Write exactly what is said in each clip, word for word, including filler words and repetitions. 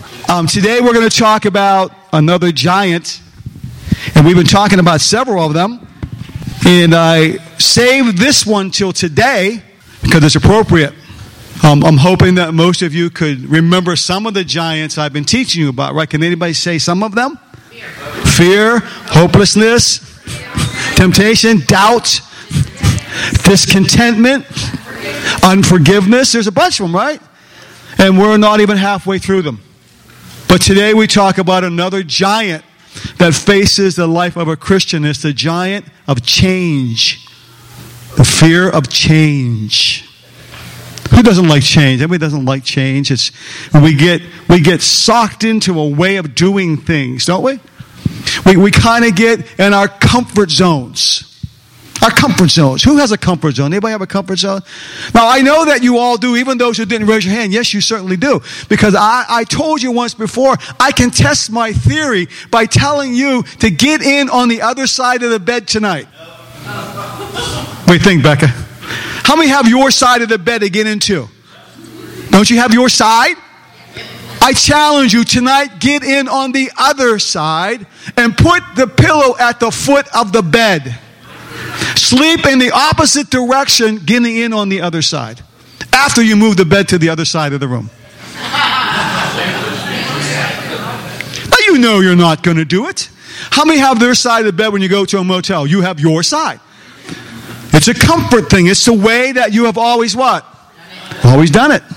Um, today we're going to talk about another giant, and we've been talking about several of them. And I saved this one till today because it's appropriate. Um, I'm hoping that most of you could remember some of the giants I've been teaching you about, right? Can anybody say some of them? Fear, Fear hopelessness, temptation, doubt, discontentment, unforgiveness. There's a bunch of them, right? And we're not even halfway through them. But today we talk about another giant that faces the life of a Christian. It's the giant of change. The fear of change. Who doesn't like change? Everybody doesn't like change. It's we get we get sucked into a way of doing things, don't we? We we kind of get in our comfort zones. Our comfort zones. Who has a comfort zone? Anybody have a comfort zone? Now, I know that you all do, even those who didn't raise your hand. Yes, you certainly do. Because I, I told you once before, I can test my theory by telling you to get in on the other side of the bed tonight. What do you think, Becca? How many have your side of the bed to get into? Don't you have your side? I challenge you tonight, get in on the other side and put the pillow at the foot of the bed. Sleep in the opposite direction, getting in on the other side. After you move the bed to the other side of the room. Now you know you're not going to do it. How many have their side of the bed when you go to a motel? You have your side. It's a comfort thing. It's the way that you have always what? Always done it.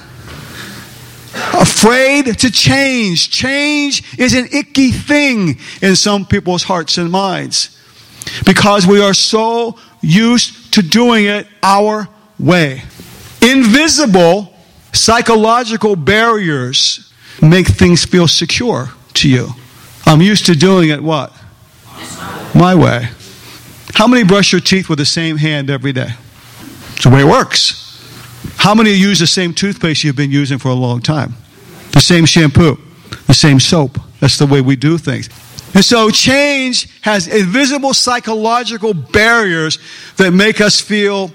Afraid to change. Change is an icky thing in some people's hearts and minds. Because we are so used to doing it our way. Invisible psychological barriers make things feel secure to you. I'm used to doing it what? My way. How many brush your teeth with the same hand every day? It's the way it works. How many use the same toothpaste you've been using for a long time? The same shampoo, the same soap. That's the way we do things. And so change has invisible psychological barriers that make us feel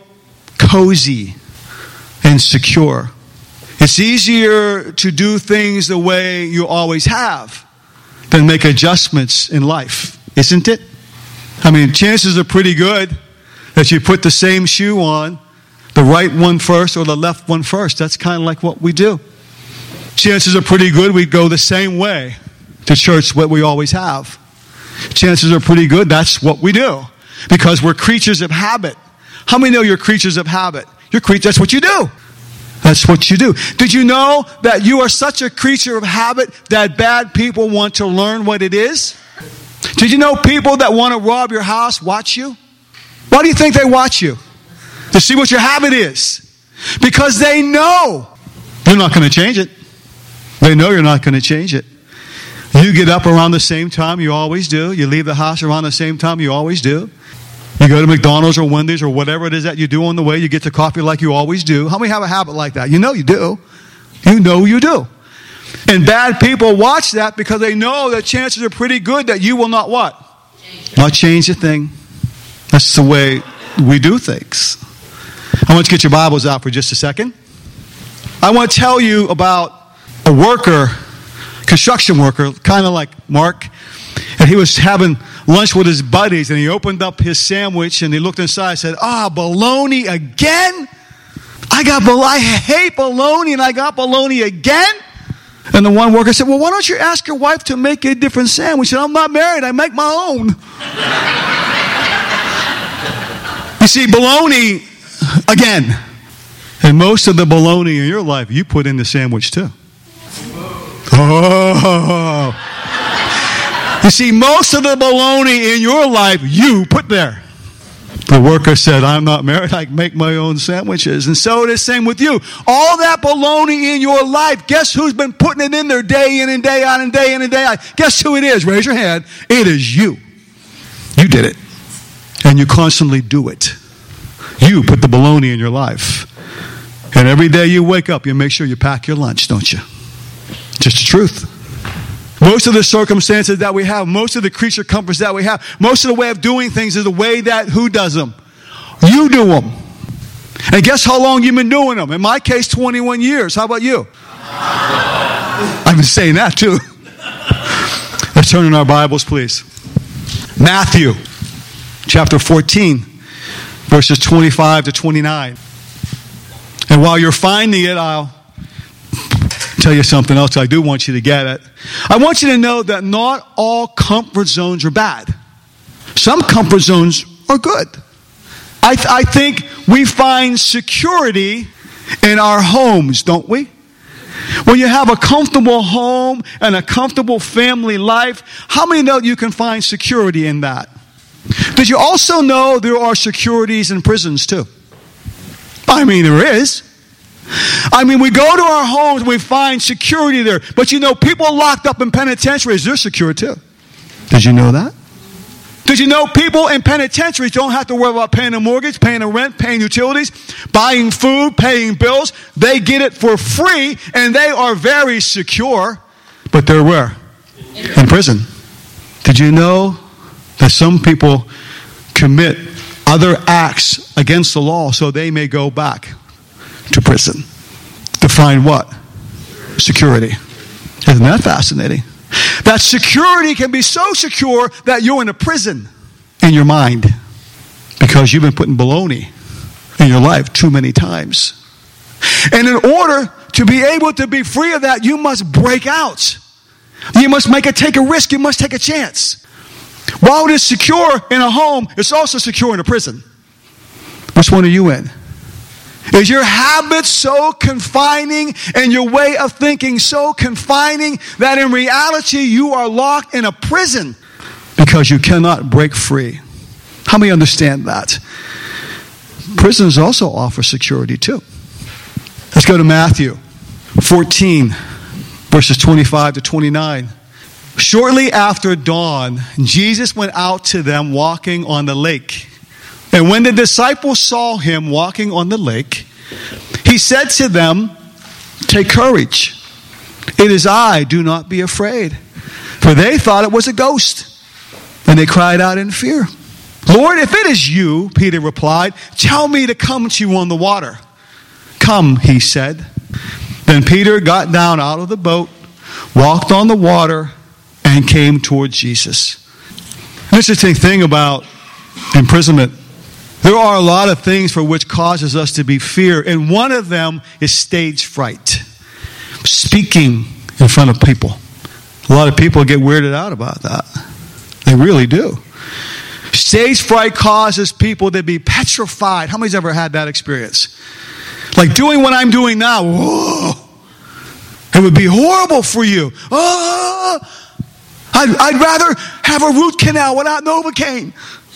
cozy and secure. It's easier to do things the way you always have than make adjustments in life, isn't it? I mean, chances are pretty good that you put the same shoe on, the right one first or the left one first. That's kind of like what we do. Chances are pretty good we go the same way to church what we always have. Chances are pretty good that's what we do because we're creatures of habit. How many know you're creatures of habit? You're creatures, that's what you do. That's what you do. Did you know that you are such a creature of habit that bad people want to learn what it is? Did you know people that want to rob your house watch you? Why do you think they watch you? To see what your habit is. Because they know you're not going to change it. They know you're not going to change it. You get up around the same time you always do. You leave the house around the same time you always do. You go to McDonald's or Wendy's or whatever it is that you do on the way. You get to coffee like you always do. How many have a habit like that? You know you do. You know you do. And bad people watch that because they know that chances are pretty good that you will not what? Change. Not change a thing. That's the way we do things. I want you to get your Bibles out for just a second. I want to tell you about a worker, construction worker, kind of like Mark. And he was having lunch with his buddies, and he opened up his sandwich, and he looked inside and said, ah, bologna again? I got bologna. I hate bologna, and I got bologna again? And the one worker said, well, why don't you ask your wife to make a different sandwich? He said, I'm not married. I make my own. You see, bologna, again. And most of the bologna in your life, you put in the sandwich too. Oh. You see, most of the bologna in your life, you put there. The worker said, I'm not married. I make my own sandwiches. And so it is same with you. All that bologna in your life, guess who's been putting it in there day in and day out and day in and day out? Guess who it is? Raise your hand. It is you. You did it. And you constantly do it. You put the bologna in your life. And every day you wake up, you make sure you pack your lunch, don't you? Just the truth. Most of the circumstances that we have, most of the creature comforts that we have, most of the way of doing things is the way that who does them? You do them. And guess how long you've been doing them? In my case, twenty-one years. How about you? I've been saying that too. Let's turn in our Bibles, please. Matthew chapter fourteen, verses twenty-five to twenty-nine. And while you're finding it, I'll tell you something else I do want you to get it. I want you to know that not all comfort zones are bad. Some comfort zones are good. I, th- I think we find security in our homes, don't we? When you have a comfortable home and a comfortable family life, how many know you can find security in that? Did you also know there are securities in prisons too? I mean, there is. I mean, we go to our homes and we find security there. But you know, people locked up in penitentiaries, they're secure too. Did you know that? Did you know people in penitentiaries don't have to worry about paying a mortgage, paying a rent, paying utilities, buying food, paying bills? They get it for free and they are very secure. But they're where? In prison. Did you know that some people commit other acts against the law so they may go back to prison to find what? Security. Isn't that fascinating? That security can be so secure that you're in a prison in your mind because you've been putting baloney in your life too many times. And in order to be able to be free of that, you must break out. You must make it take a risk. You must take a chance. While it is secure in a home, it's also secure in a prison. Which one are you in? Is your habit so confining and your way of thinking so confining that in reality you are locked in a prison because you cannot break free? How many understand that? Prisons also offer security too. Let's go to Matthew fourteen, verses twenty-five to twenty-nine. Shortly after dawn, Jesus went out to them walking on the lake. And when the disciples saw him walking on the lake, he said to them, "Take courage. It is I, do not be afraid." For they thought it was a ghost. And they cried out in fear. "Lord, if it is you," Peter replied, "tell me to come to you on the water." "Come," he said. Then Peter got down out of the boat, walked on the water, and came toward Jesus. An interesting thing about imprisonment. There are a lot of things for which causes us to be fear, and one of them is stage fright. Speaking in front of people. A lot of people get weirded out about that. They really do. Stage fright causes people to be petrified. How many's ever had that experience? Like doing what I'm doing now. Whoa! It would be horrible for you. Oh! I'd, I'd rather have a root canal without Novocaine.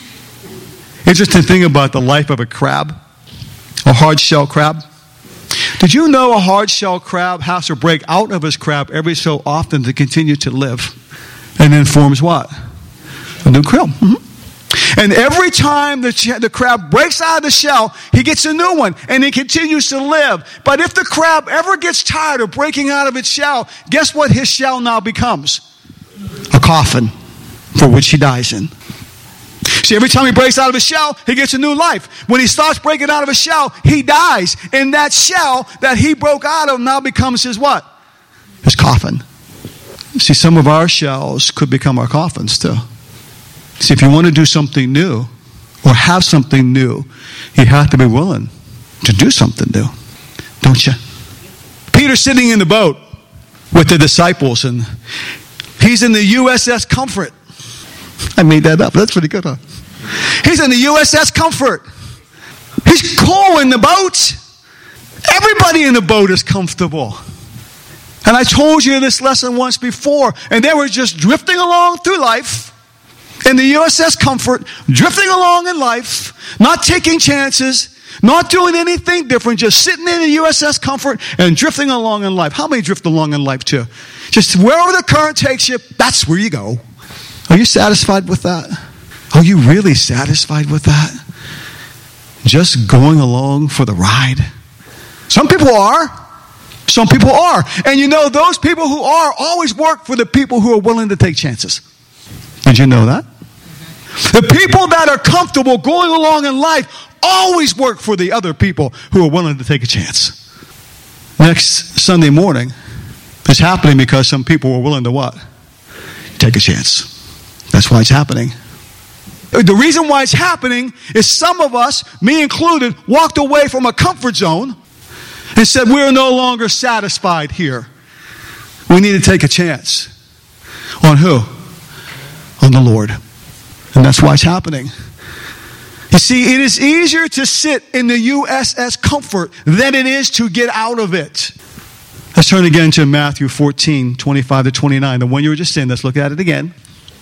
Interesting thing about the life of a crab, a hard shell crab. Did you know a hard shell crab has to break out of his crab every so often to continue to live? And then forms what? A new krill. Mm-hmm. And every time the, the crab breaks out of the shell, he gets a new one and he continues to live. But if the crab ever gets tired of breaking out of its shell, guess what his shell now becomes? A coffin for which he dies in. See, every time he breaks out of his shell, he gets a new life. When he starts breaking out of his shell, he dies. And that shell that he broke out of now becomes his what? His coffin. See, some of our shells could become our coffins too. See, if you want to do something new or have something new, you have to be willing to do something new, don't you? Peter's sitting in the boat with the disciples, and he's in the U S S Comfort. I made that up. That's pretty good, huh? He's in the U S S Comfort. He's cool in the boat. Everybody in the boat is comfortable. And I told you this lesson once before, and they were just drifting along through life in the U S S Comfort, drifting along in life, not taking chances, not doing anything different, just sitting in the U S S Comfort and drifting along in life. How many drift along in life too? Just wherever the current takes you, that's where you go. Are you satisfied with that? Are you really satisfied with that? Just going along for the ride? Some people are. Some people are. And you know, those people who are always work for the people who are willing to take chances. Did you know that? The people that are comfortable going along in life always work for the other people who are willing to take a chance. Next Sunday morning, It's happening because some people were willing to what? Take a chance. That's why it's happening. The reason why it's happening is some of us, me included, walked away from a comfort zone and said, we're no longer satisfied here. We need to take a chance. On who? On the Lord. And that's why it's happening. You see, it is easier to sit in the U S S Comfort than it is to get out of it. Let's turn again to Matthew fourteen, twenty-five to twenty-nine. The one you were just in. Let's look at it again.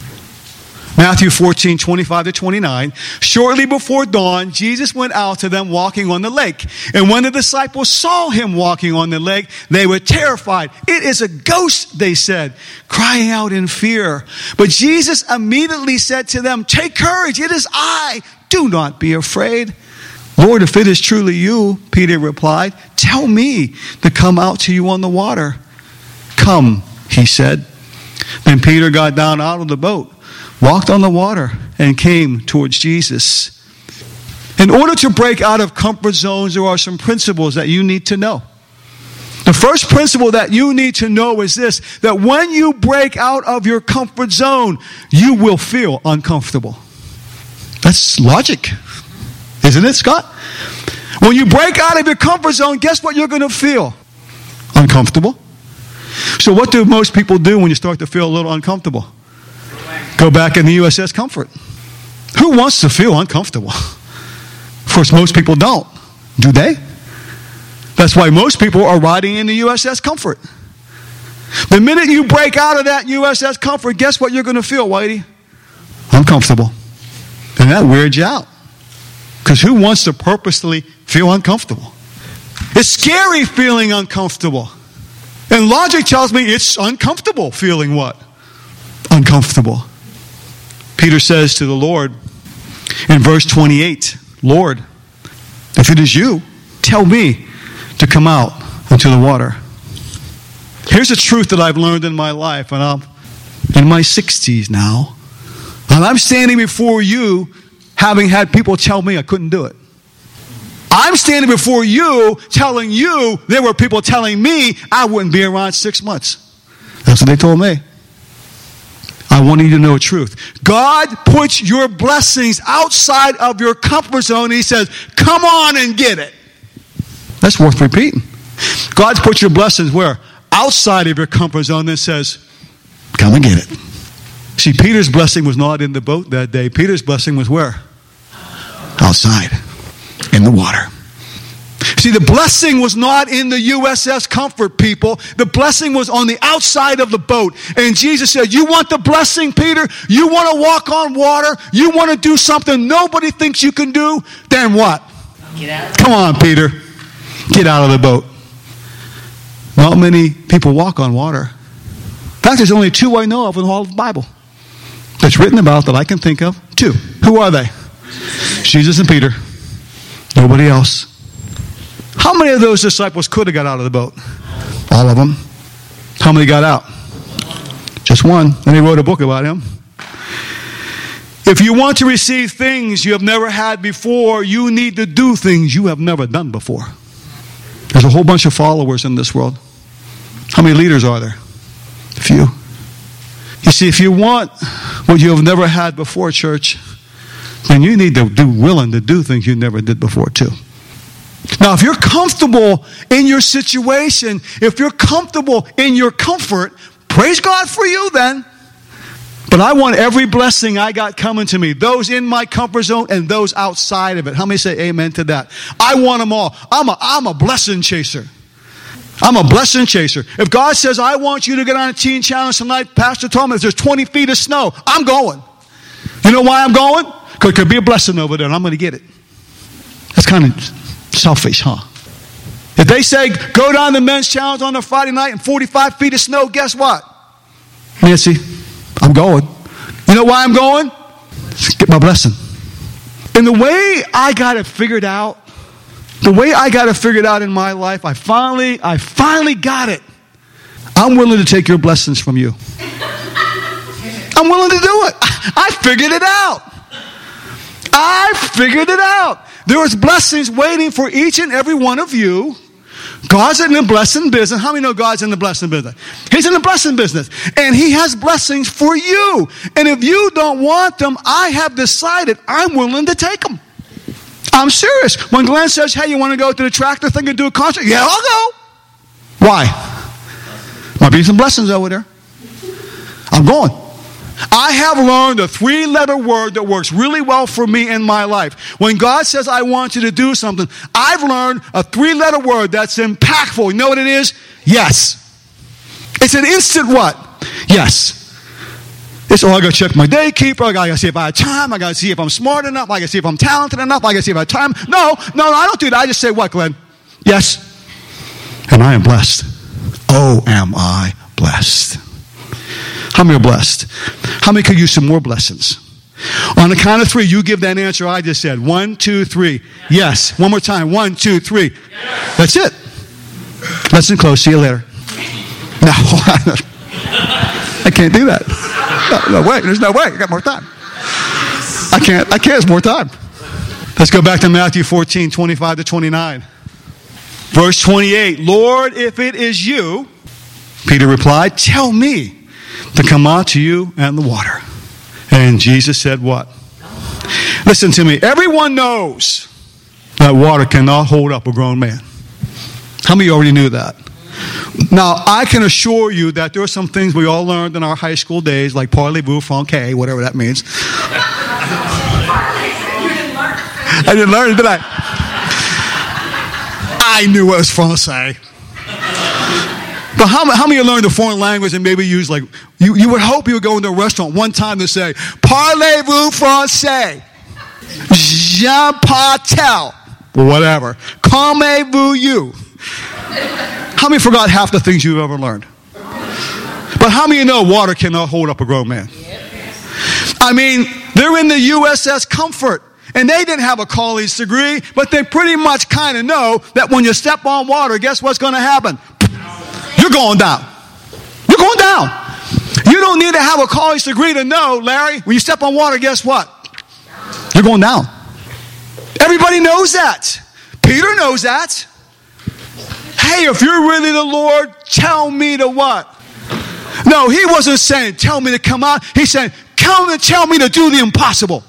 Matthew fourteen, twenty-five to twenty-nine. Shortly before dawn, Jesus went out to them walking on the lake. And when the disciples saw him walking on the lake, they were terrified. It is a ghost, they said, crying out in fear. But Jesus immediately said to them, take courage, it is I. Do not be afraid. Lord, if it is truly you, Peter replied, tell me to come out to you on the water. Come, he said. Then Peter got down out of the boat, walked on the water, and came towards Jesus. In order to break out of comfort zones, there are some principles that you need to know. The first principle that you need to know is this, that when you break out of your comfort zone, you will feel uncomfortable. That's logic, isn't it, Scott? When you break out of your comfort zone, guess what you're going to feel? Uncomfortable. So what do most people do when you start to feel a little uncomfortable? Go back in the U S S Comfort. Who wants to feel uncomfortable? Of course, most people don't. Do they? That's why most people are riding in the U S S Comfort. The minute you break out of that U S S Comfort, guess what you're going to feel, Whitey? Uncomfortable. And that weirds you out. Because who wants to purposely feel uncomfortable? It's scary feeling uncomfortable. And logic tells me it's uncomfortable feeling what? Uncomfortable. Peter says to the Lord in verse twenty-eight, Lord, if it is you, tell me to come out into the water. Here's a truth that I've learned in my life, and I'm in my sixties now, and I'm standing before you having had people tell me I couldn't do it. I'm standing before you telling you there were people telling me I wouldn't be around six months. That's what they told me. I want you to know the truth. God puts your blessings outside of your comfort zone, and he says, come on and get it. That's worth repeating. God's put your blessings where? Outside of your comfort zone, and says, come and get it. See, Peter's blessing was not in the boat that day. Peter's blessing was where? Outside. In the water. See, the blessing was not in the U S S Comfort, people. The blessing was on the outside of the boat. And Jesus said, you want the blessing, Peter? You want to walk on water? You want to do something nobody thinks you can do? Then what? Get out. Come on, Peter. Get out of the boat. Not many people walk on water. In fact, there's only two I know of in all of the Bible that's written about that I can think of. Two. Who are they? Jesus and Peter. Nobody else. How many of those disciples could have got out of the boat? All of them. How many got out? Just one. And he wrote a book about him. If you want to receive things you have never had before, you need to do things you have never done before. There's a whole bunch of followers in this world. How many leaders are there? A few. You see, if you want what you have never had before, church, then you need to be willing to do things you never did before too. Now, if you're comfortable in your situation, if you're comfortable in your comfort, praise God for you then. But I want every blessing I got coming to me, those in my comfort zone and those outside of it. How many say amen to that? I want them all. I'm a, I'm a blessing chaser. I'm a blessing chaser. If God says, I want you to get on a teen challenge tonight, Pastor told me if there's twenty feet of snow, I'm going. You know why I'm going? Because there could be a blessing over there and I'm going to get it. That's kind of selfish, huh? If they say, go down the men's challenge on a Friday night and forty-five feet of snow, guess what? Nancy, I'm going. You know why I'm going? Get my blessing. And the way I got it figured out, the way I got it figured out in my life, I finally, I finally got it. I'm willing to take your blessings from you. I'm willing to do it. I figured it out. I figured it out. There is blessings waiting for each and every one of you God's in the blessing business. How many know God's in the blessing business? He's in the blessing business. And he has blessings for you. And if you don't want them, I have decided I'm willing to take them. I'm serious. When Glenn says, hey, you want to go to the tractor thing and do a concert? Yeah, I'll go. Why? Might be some blessings over there. I'm going. I have learned a three-letter word that works really well for me in my life. When God says, I want you to do something, I've learned a three-letter word that's impactful. You know what it is? Yes. It's an instant what? Yes. It's, oh, I got to check my day keeper. I got to see if I have time. I got to see if I'm smart enough. I got to see if I'm talented enough. I got to see if I have time. No, no, no, I don't do that. I just say what, Glenn? Yes. And I am blessed. Oh, am I blessed. How many are blessed? How many could use some more blessings? On the count of three, you give that answer I just said. One, two, three. Yes. yes. One more time. One, two, three. Yes. That's it. Lesson closed. See you later. No, I can't do that. No, no way. There's no way. I got more time. I can't. I can't. There's more time. Let's go back to Matthew fourteen, twenty-five to twenty-nine. Verse twenty-eight. Lord, if it is you, Peter replied, tell me to come out to you and the water. And Jesus said what? Listen to me. Everyone knows that water cannot hold up a grown man. How many already knew that? Now, I can assure you that there are some things we all learned in our high school days, like parlez-vous, franquet, whatever that means. I didn't learn it, did I? I knew it was Francais. But how, how many of you learned a foreign language and maybe use like, you, you would hope you would go into a restaurant one time to say, parlez-vous français? Je parle, whatever. Calmez-vous you? How many forgot half the things you've ever learned? But how many of you know water cannot hold up a grown man? I mean, they're in the U S S Comfort. And they didn't have a college degree, but they pretty much kind of know that when you step on water, guess what's going to happen? You're going down. You're going down. You don't need to have a college degree to know, Larry, when you step on water, guess what? You're going down. Everybody knows that. Peter knows that. Hey, if you're really the Lord, tell me to what? No, he wasn't saying, tell me to come out. He's saying, come and tell me to do the impossible.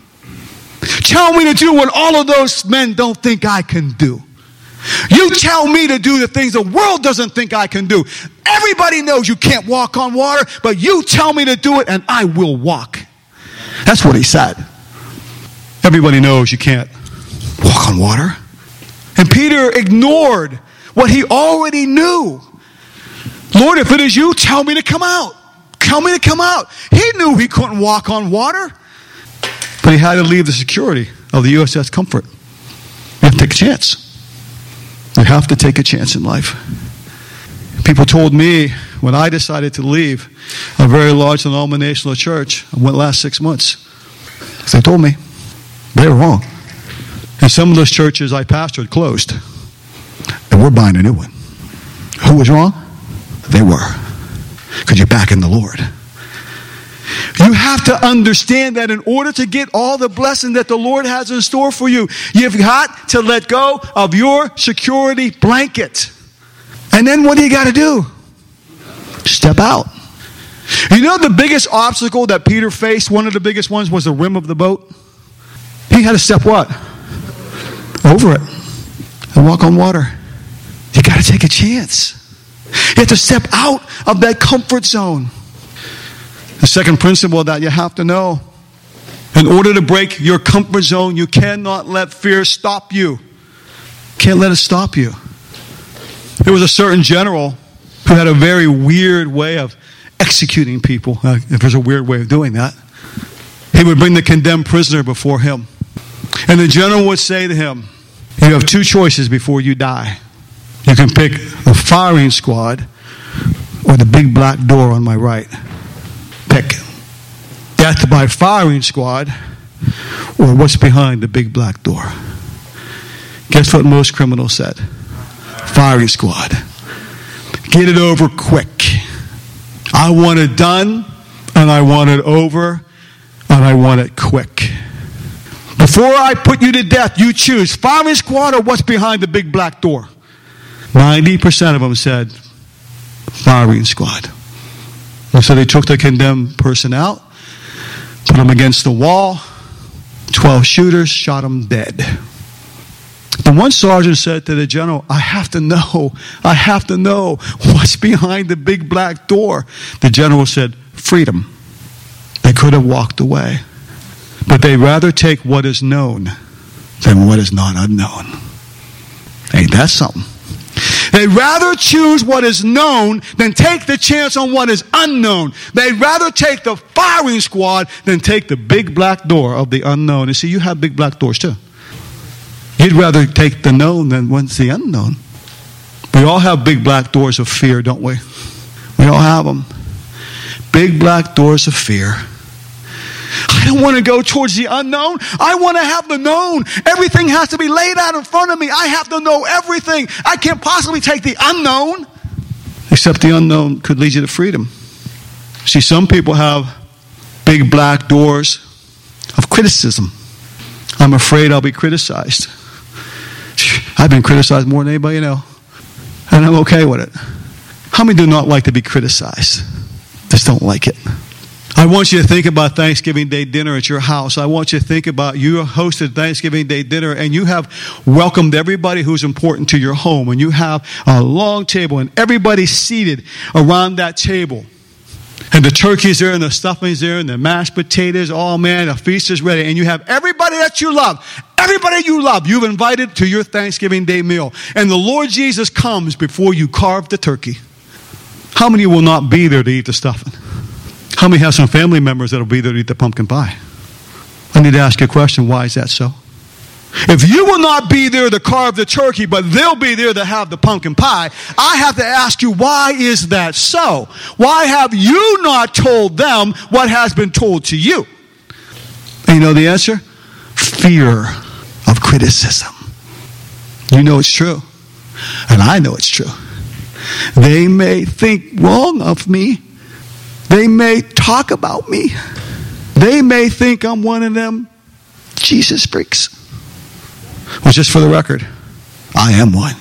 Tell me to do what all of those men don't think I can do. You tell me to do the things the world doesn't think I can do. Everybody knows you can't walk on water, but you tell me to do it and I will walk. That's what he said. Everybody knows you can't walk on water. And Peter ignored what he already knew. Lord, if it is you, tell me to come out. Tell me to come out. He knew he couldn't walk on water. But he had to leave the security of the U S S Comfort. You have to take a chance. You have to take a chance in life. People told me when I decided to leave a very large denominational church, I went last six months. They told me they were wrong. And some of those churches I pastored closed. And we're buying a new one. Who was wrong? They were. Because you're back in the Lord. You have to understand that in order to get all the blessing that the Lord has in store for you, you've got to let go of your security blanket. And then what do you got to do? Step out. You know the biggest obstacle that Peter faced, one of the biggest ones, was the rim of the boat? He had to step what? Over it. And walk on water. You got to take a chance. You have to step out of that comfort zone. The second principle that you have to know, in order to break your comfort zone, you cannot let fear stop you. Can't let it stop you. There was a certain general who had a very weird way of executing people, uh, if there's a weird way of doing that. He would bring the condemned prisoner before him. And the general would say to him, you have two choices before you die. You can pick the firing squad or the big black door on my right. Pick death by firing squad or what's behind the big black door. Guess what most criminals said? Firing squad. Get it over quick. I want it done and I want it over and I want it quick. Before I put you to death, you choose firing squad or what's behind the big black door. ninety percent of them said, firing squad. And so they took the condemned person out, put him against the wall, twelve shooters, shot him dead. The one sergeant said to the general, I have to know, I have to know what's behind the big black door. The general said, freedom. They could have walked away. But they'd rather take what is known than what is not unknown. Ain't that something? They'd rather choose what is known than take the chance on what is unknown. They'd rather take the firing squad than take the big black door of the unknown. And see, you have big black doors too. You'd rather take the known than what's the unknown. We all have big black doors of fear, don't we? We all have them. Big black doors of fear. I don't want to go towards the unknown. I want to have the known. Everything has to be laid out in front of me. I have to know everything. I can't possibly take the unknown. Except the unknown could lead you to freedom. See, some people have big black doors of criticism. I'm afraid I'll be criticized. I've been criticized more than anybody you know. And I'm okay with it. How many do not like to be criticized? Just don't like it. I want you to think about Thanksgiving Day dinner at your house. I want you to think about you hosted Thanksgiving Day dinner and you have welcomed everybody who's important to your home. And you have a long table and everybody's seated around that table. And the turkey's there and the stuffing's there and the mashed potatoes. Oh man, the feast is ready. And you have everybody that you love. Everybody you love, you've invited to your Thanksgiving Day meal. And the Lord Jesus comes before you carve the turkey. How many will not be there to eat the stuffing? How many have some family members that will be there to eat the pumpkin pie? I need to ask you a question. Why is that so? If you will not be there to carve the turkey, but they'll be there to have the pumpkin pie, I have to ask you, why is that so? Why have you not told them what has been told to you? And you know the answer? Fear of criticism. You know it's true. And I know it's true. They may think wrong of me. They may talk about me. They may think I'm one of them Jesus freaks. Well, just for the record, I am one.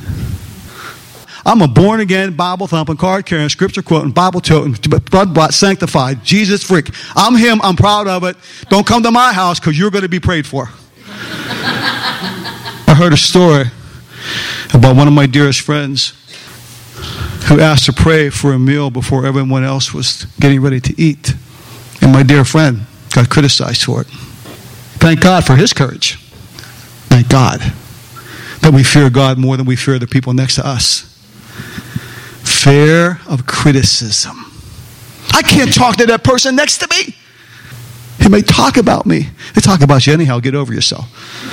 I'm a born-again, Bible-thumping, card-carrying, scripture-quoting, Bible-toting, blood-bought, sanctified, Jesus freak. I'm him. I'm proud of it. Don't come to my house because you're going to be prayed for. I heard a story about one of my dearest friends who asked to pray for a meal before everyone else was getting ready to eat. And my dear friend got criticized for it. Thank God for his courage. Thank God that we fear God more than we fear the people next to us. Fear of criticism. I can't talk to that person next to me. He may talk about me. They talk about you anyhow. Get over yourself.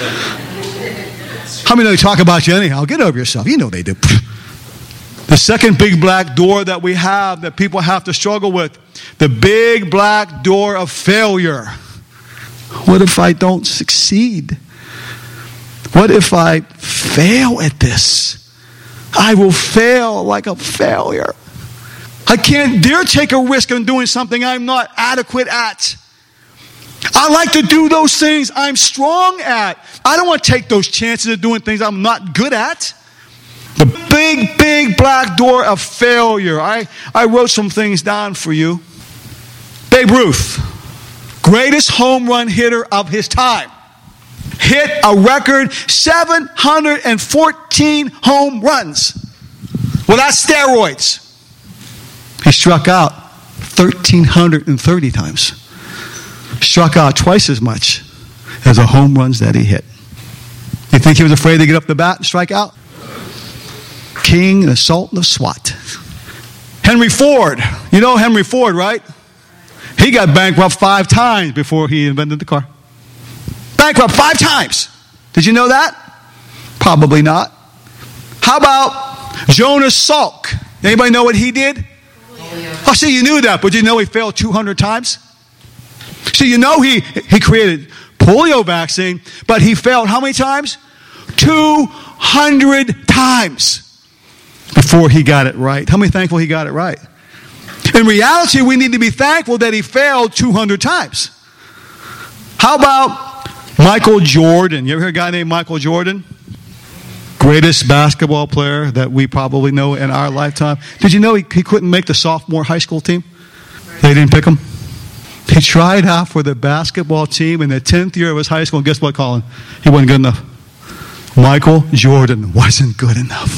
How many know they talk about you anyhow? Get over yourself. You know they do. The second big black door that we have that people have to struggle with, the big black door of failure. What if I don't succeed? What if I fail at this? I will fail like a failure. I can't dare take a risk on doing something I'm not adequate at. I like to do those things I'm strong at. I don't want to take those chances of doing things I'm not good at. The big, big black door of failure. I, I wrote some things down for you. Babe Ruth, greatest home run hitter of his time. Hit a record seven hundred fourteen home runs without steroids. He struck out one thousand three hundred thirty times. Struck out twice as much as the home runs that he hit. You think he was afraid to get up the bat and strike out? King and the Sultan of SWAT. Henry Ford. You know Henry Ford, right? He got bankrupt five times before he invented the car. Bankrupt five times. Did you know that? Probably not. How about Jonas Salk? Anybody know what he did? Polio. Oh, see, you knew that, but you know he failed two hundred times? So you know he, he created polio vaccine, but he failed how many times? two hundred times before he got it right. How many thankful he got it right? In reality, we need to be thankful that he failed two hundred times. How about Michael Jordan? You ever heard a guy named Michael Jordan? greatest basketball player that we probably know in our lifetime. Did you know he, he couldn't make the sophomore high school team? They didn't pick him. He tried out for the basketball team in the tenth year of his high school, and guess what, Colin? He wasn't good enough. Michael Jordan wasn't good enough.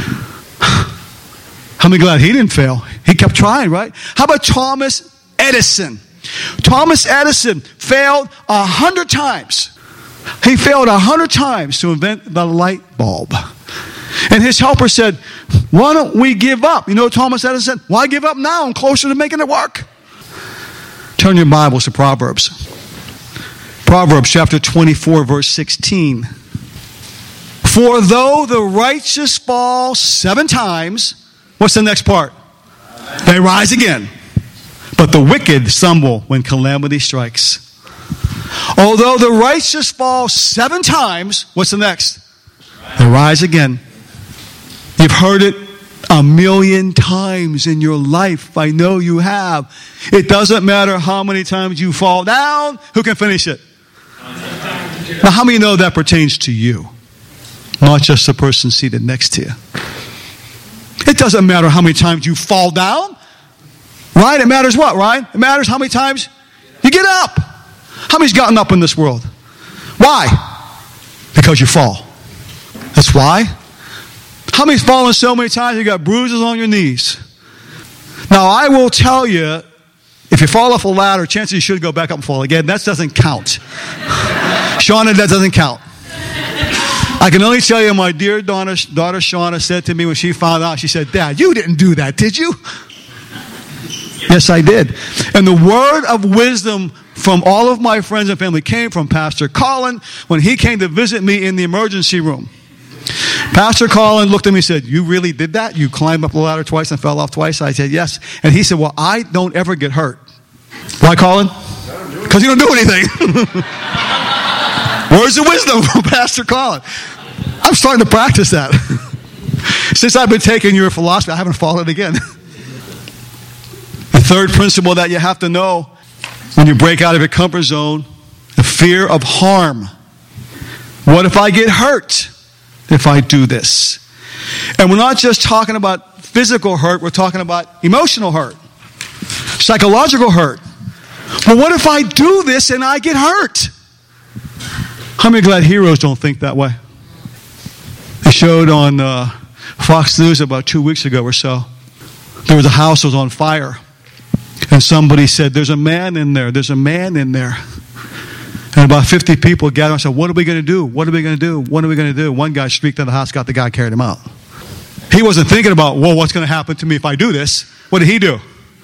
How many glad he didn't fail? He kept trying, right? How about Thomas Edison? Thomas Edison failed a hundred times. He failed a hundred times to invent the light bulb. And his helper said, why don't we give up? You know what Thomas Edison said? Why give up now? I'm closer to making it work. Turn your Bibles to Proverbs. Proverbs chapter twenty-four, verse sixteen. For though the righteous fall seven times, what's the next part? They rise again. But the wicked stumble when calamity strikes. Although the righteous fall seven times, what's the next? They rise again. You've heard it a million times in your life. I know you have. It doesn't matter how many times you fall down. Who can finish it? Now, how many know that pertains to you? Not just the person seated next to you. It doesn't matter how many times you fall down. Right? It matters what, right? It matters how many times you get up. How many's gotten up in this world? Why? Because you fall. That's why. How many's fallen so many times you got bruises on your knees? Now, I will tell you, if you fall off a ladder, chances you should go back up and fall again. That doesn't count. Shauna, that doesn't count. I can only tell you, my dear daughter, daughter Shauna said to me when she found out, she said, Dad, you didn't do that, did you? Yes, I did. And the word of wisdom from all of my friends and family came from Pastor Colin when he came to visit me in the emergency room. Pastor Colin looked at me and said, you really did that? You climbed up the ladder twice and fell off twice? I said, yes. And he said, well, I don't ever get hurt. Why, Colin? Because you don't do anything. Words of wisdom from Pastor Colin. I'm starting to practice that. Since I've been taking your philosophy, I haven't fallen again. The third principle that you have to know when you break out of your comfort zone, the fear of harm. What if I get hurt if I do this? And we're not just talking about physical hurt, we're talking about emotional hurt, psychological hurt. But what if I do this and I get hurt? How many glad heroes don't think that way? They showed on uh, Fox News about two weeks ago or so. There was a house that was on fire. And somebody said, there's a man in there. There's a man in there. And about fifty people gathered and said, what are we going to do? What are we going to do? What are we going to do? One guy streaked in the house, got the guy, carried him out. He wasn't thinking about, well, what's going to happen to me if I do this? What did he do?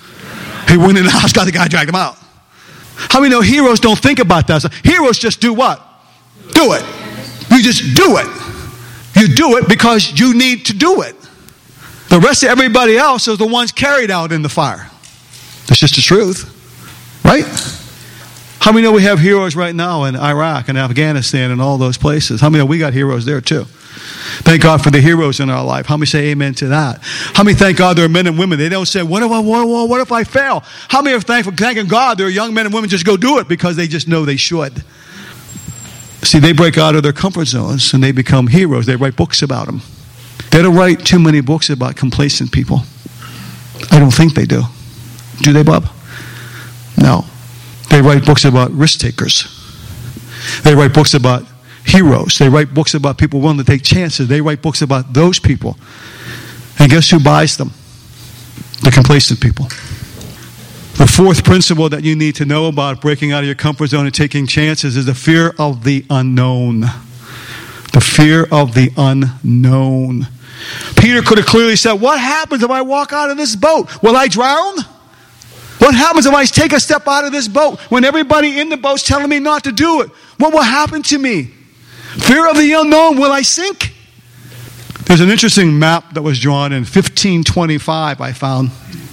He went in the house, got the guy, dragged him out. How many know heroes don't think about that? So heroes just do what? Do it. You just do it. You do it because you need to do it. The rest of everybody else is the ones carried out in the fire. That's just the truth. Right? How many know we have heroes right now in Iraq and Afghanistan and all those places? How many know we got heroes there too? Thank God for the heroes in our life. How many say amen to that? How many thank God there are men and women? They don't say, what if I, what, what if I fail? How many are thankful, thanking God there are young men and women just go do it because they just know they should? See, they break out of their comfort zones and they become heroes. They write books about them. They don't write too many books about complacent people. I don't think they do. Do they, Bob? No. They write books about risk takers. They write books about heroes. They write books about people willing to take chances. They write books about those people. And guess who buys them? The complacent people. The fourth principle that you need to know about breaking out of your comfort zone and taking chances is the fear of the unknown. The fear of the unknown. Peter could have clearly said, what happens if I walk out of this boat? Will I drown? What happens if I take a step out of this boat when everybody in the boat's telling me not to do it? What will happen to me? Fear of the unknown, will I sink? There's an interesting map that was drawn in fifteen twenty-five, I found.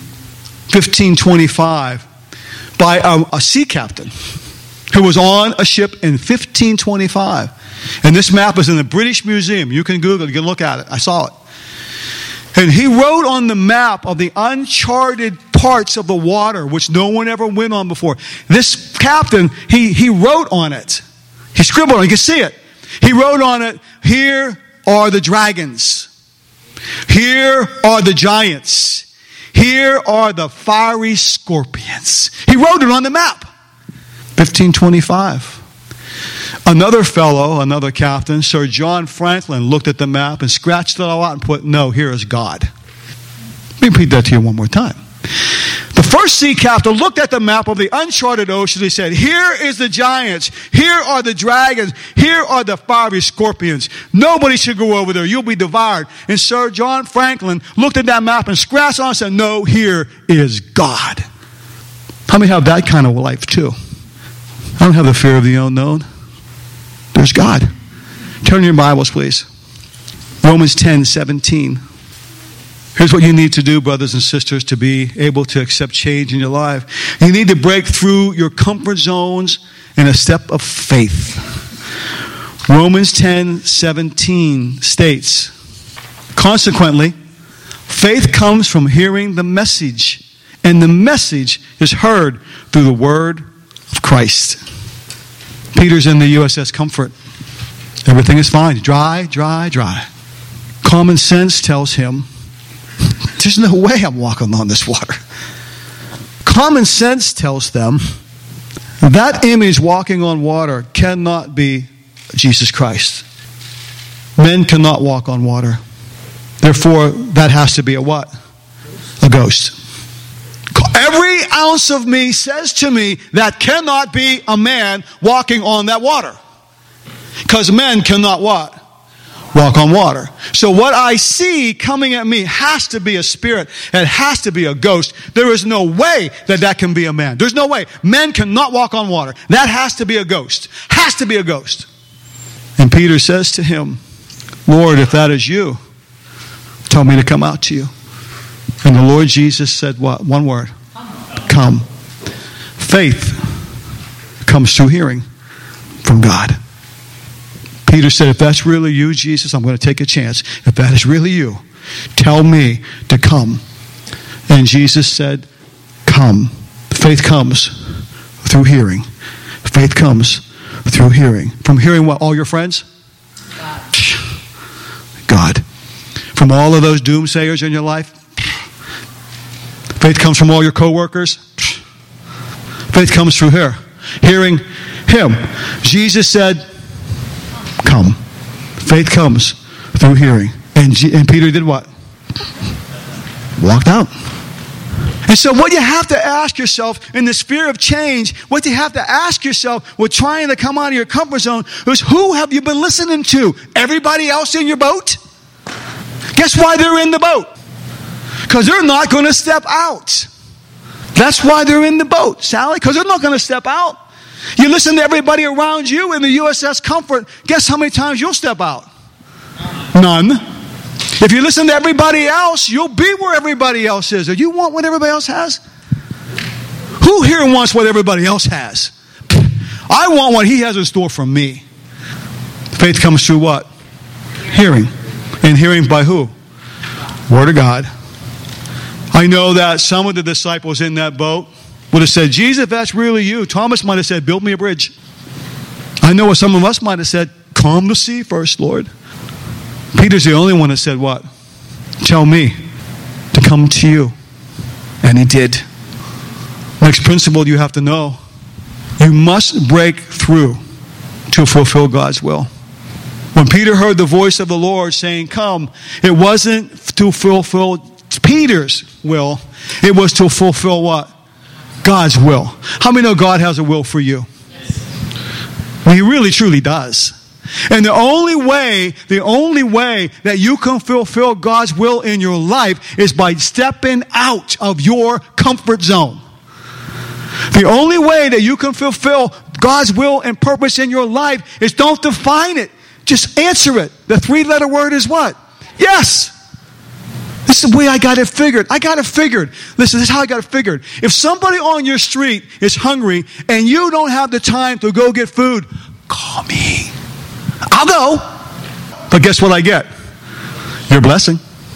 fifteen twenty-five, by a, a sea captain who was on a ship in fifteen twenty-five. And this map is in the British Museum. You can Google it, you can look at it. I saw it. And he wrote on the map of the uncharted parts of the water, which no one ever went on before. This captain, he, he wrote on it. He scribbled on it. You can see it. He wrote on it, here are the dragons. Here are the giants. Here are the fiery scorpions. He wrote it on the map. fifteen twenty-five. Another fellow, another captain, Sir John Franklin, looked at the map and scratched it all out and put, no, here is God. Let me repeat that to you one more time. The first sea captain looked at the map of the uncharted ocean. He said, here is the giants. Here are the dragons. Here are the fiery scorpions. Nobody should go over there. You'll be devoured. And Sir John Franklin looked at that map and scratched on it and said, no, here is God. How many have that kind of life too? I don't have the fear of the unknown. There's God. Turn your Bibles, please. Romans ten seventeen. Here's what you need to do, brothers and sisters, to be able to accept change in your life. You need to break through your comfort zones in a step of faith. Romans ten seventeen states, consequently, faith comes from hearing the message, and the message is heard through the word of Christ. Peter's in the U S S Comfort. Everything is fine. Dry, dry, dry. Common sense tells him, there's no way I'm walking on this water. Common sense tells them that image walking on water cannot be Jesus Christ. Men cannot walk on water. Therefore, that has to be a what? A ghost. Every ounce of me says to me that cannot be a man walking on that water. Because men cannot what? Walk on water. So what I see coming at me has to be a spirit. It has to be a ghost. There is no way that that can be a man. There's no way. Men cannot walk on water. That has to be a ghost. Has to be a ghost. And Peter says to him, Lord, if that is you, tell me to come out to you. And the Lord Jesus said what? One word. Come. Faith comes through hearing from God. Peter said, if that's really you, Jesus, I'm going to take a chance. If that is really you, tell me to come. And Jesus said, come. Faith comes through hearing. Faith comes through hearing. From hearing what? All your friends? God. God. From all of those doomsayers in your life? Faith comes from all your coworkers? Faith comes through her. Hearing him. Jesus said, come. Faith comes through hearing. And, G- and Peter did what? Walked out. And so what you have to ask yourself in this fear of change, what you have to ask yourself with trying to come out of your comfort zone is, who have you been listening to? Everybody else in your boat? Guess why they're in the boat? Because they're not going to step out. That's why they're in the boat, Sally, because they're not going to step out. You listen to everybody around you in the U S S Comfort, guess how many times you'll step out? None. If you listen to everybody else, you'll be where everybody else is. Do you want what everybody else has? Who here wants what everybody else has? I want what he has in store for me. Faith comes through what? Hearing. And hearing by who? Word of God. I know that some of the disciples in that boat would have said, Jesus, if that's really you. Thomas might have said, build me a bridge. I know what some of us might have said, calm the sea first, Lord. Peter's the only one that said what? Tell me to come to you. And he did. Next principle you have to know. You must break through to fulfill God's will. When Peter heard the voice of the Lord saying, come, it wasn't to fulfill Peter's will. It was to fulfill what? God's will. How many know God has a will for you? Well, he really truly does. And the only way, the only way that you can fulfill God's will in your life is by stepping out of your comfort zone. The only way that you can fulfill God's will and purpose in your life is don't define it. Just answer it. The three-letter word is what? Yes. This is the way I got it figured. I got it figured. Listen, this is how I got it figured. If somebody on your street is hungry and you don't have the time to go get food, call me. I'll go. But guess what I get? Your blessing.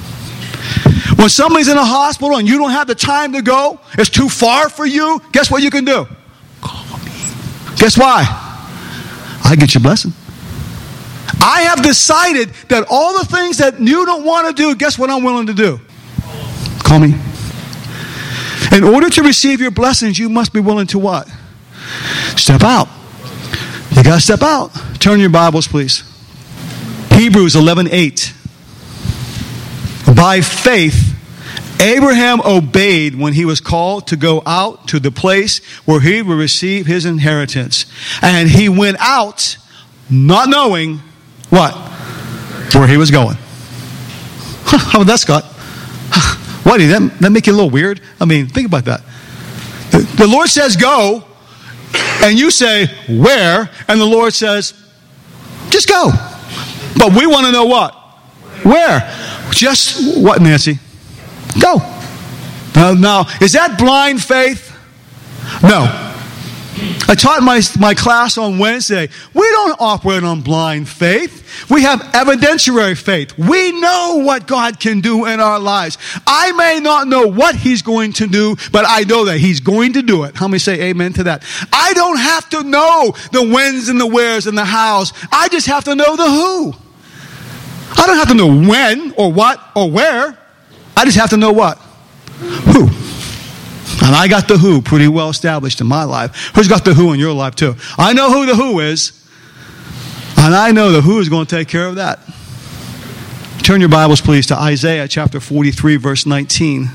When somebody's in a hospital and you don't have the time to go, it's too far for you, guess what you can do? Call me. Guess why? I get your blessing. I have decided that all the things that you don't want to do, guess what I'm willing to do? Call me. In order to receive your blessings, you must be willing to what? Step out. You got to step out. Turn your Bibles, please. Hebrews eleven eight. By faith, Abraham obeyed when he was called to go out to the place where he would receive his inheritance. And he went out not knowing what? Where he was going. How about that, Scott? What, did that, that make you a little weird? I mean, think about that. The, the Lord says go, and you say where, and the Lord says just go. But we want to know what? Where? Just what, Nancy? Go. Now, now, is that blind faith? No. I taught my, my class on Wednesday. We don't operate on blind faith. We have evidentiary faith. We know what God can do in our lives. I may not know what He's going to do, but I know that He's going to do it. How many say amen to that? I don't have to know the whens and the wheres and the hows. I just have to know the who. I don't have to know when or what or where. I just have to know what? Who. And I got the who pretty well established in my life. Who's got the who in your life too? I know who the who is. And I know the who is going to take care of that. Turn your Bibles, please, to Isaiah chapter forty-three, verse nineteen.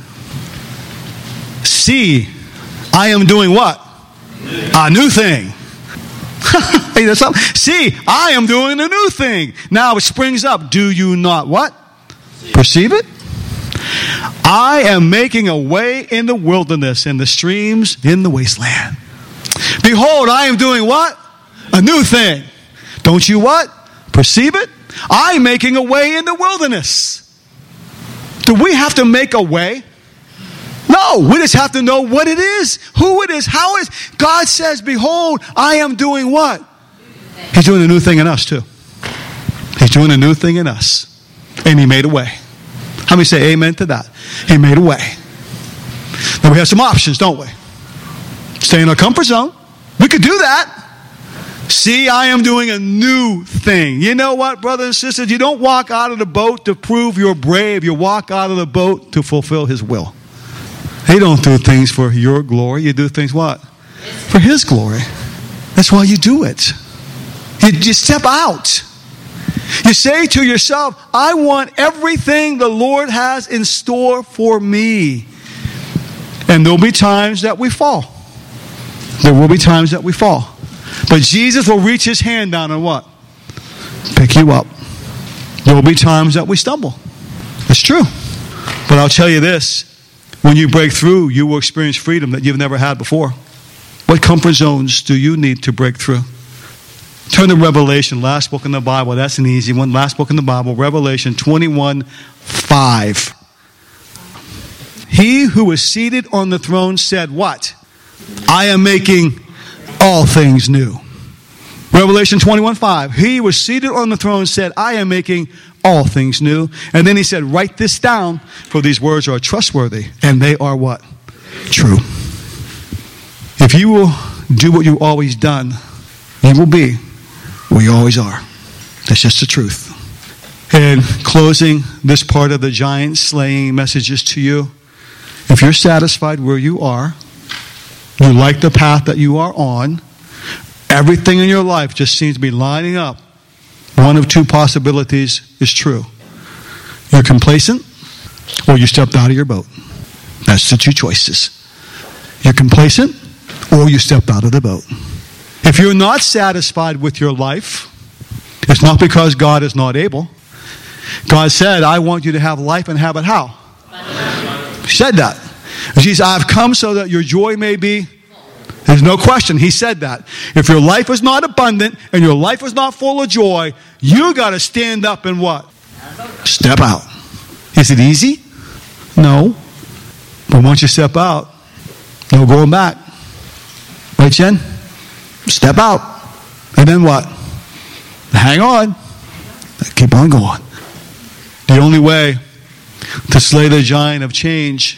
See, I am doing what? A new thing. Hey, that's something. See, I am doing a new thing. Now it springs up. Do you not what? Perceive it? I am making a way in the wilderness and the streams in the wasteland. Behold, I am doing what? A new thing. Don't you what? Perceive it? I am making a way in the wilderness. Do we have to make a way? No, we just have to know what it is, who it is, how it is. God says, behold, I am doing what? He's doing a new thing in us too. He's doing a new thing in us. And He made a way. How many say amen to that? He made a way. Now we have some options, don't we? Stay in our comfort zone. We could do that. See, I am doing a new thing. You know what, brothers and sisters? You don't walk out of the boat to prove you're brave. You walk out of the boat to fulfill His will. You don't do things for your glory. You do things what? For His glory. That's why you do it. You, you step out. You say to yourself, I want everything the Lord has in store for me. And there'll be times that we fall. There will be times that we fall. But Jesus will reach His hand down and what? Pick you up. There will be times that we stumble. It's true. But I'll tell you this. When you break through, you will experience freedom that you've never had before. What comfort zones do you need to break through? Turn to Revelation, last book in the Bible. That's an easy one. Last book in the Bible, Revelation twenty-one five. He who was seated on the throne said what? I am making all things new. Revelation twenty-one five. He who was seated on the throne said, I am making all things new. And then He said, write this down, for these words are trustworthy, and they are what? True. If you will do what you've always done, you will be where you always are. That's just the truth. And closing this part of the giant slaying messages to you, if you're satisfied where you are, you like the path that you are on, everything in your life just seems to be lining up, one of two possibilities is true. You're complacent, or you stepped out of your boat. That's the two choices. You're complacent, or you stepped out of the boat. If you're not satisfied with your life, it's not because God is not able. God said, I want you to have life and have it how? He said that. Jesus, I've come so that your joy may be. There's no question. He said that. If your life is not abundant and your life is not full of joy, you got to stand up and what? Step out. Is it easy? No. But once you step out, no going back. Right, Jen? Step out. And then what? Hang on. Keep on going. The only way to slay the giant of change,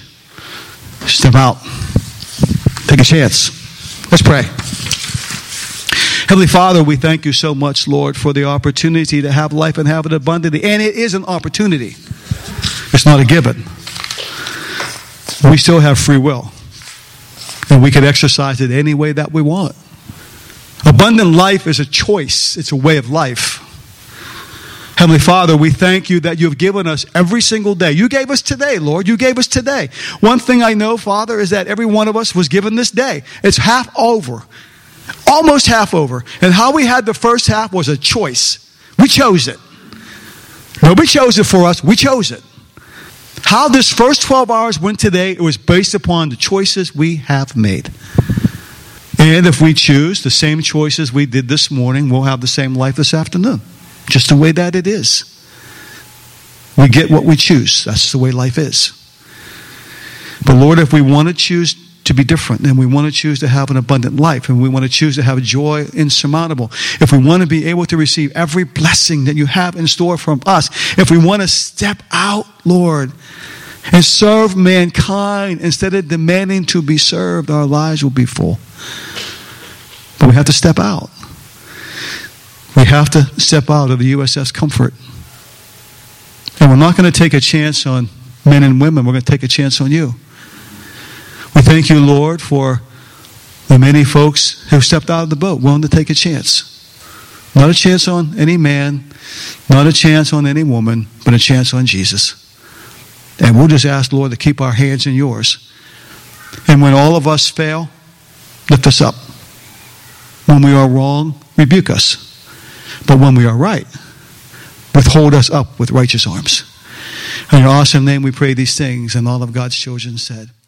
step out. Take a chance. Let's pray. Heavenly Father, we thank you so much, Lord, for the opportunity to have life and have it abundantly. And it is an opportunity. It's not a given. We still have free will. And we can exercise it any way that we want. Abundant life is a choice. It's a way of life. Heavenly Father, we thank you that you have given us every single day. You gave us today, Lord. You gave us today. One thing I know, Father, is that every one of us was given this day. It's half over. Almost half over. And how we had the first half was a choice. We chose it. Nobody chose it for us. We chose it. How this first twelve hours went today, it was based upon the choices we have made. And if we choose the same choices we did this morning, we'll have the same life this afternoon. Just the way that it is. We get what we choose. That's the way life is. But Lord, if we want to choose to be different, and we want to choose to have an abundant life, and we want to choose to have joy insurmountable, if we want to be able to receive every blessing that you have in store from us, if we want to step out, Lord, and serve mankind instead of demanding to be served, our lives will be full. But we have to step out. We have to step out of the U S S Comfort. And we're not going to take a chance on men and women. We're going to take a chance on you. We thank you, Lord, for the many folks who stepped out of the boat, willing to take a chance. Not a chance on any man, not a chance on any woman, but a chance on Jesus. And we'll just ask, Lord, to keep our hands in yours. And when all of us fail, lift us up. When we are wrong, rebuke us. But when we are right, withhold us up with righteous arms. In your awesome name we pray these things, and all of God's children said,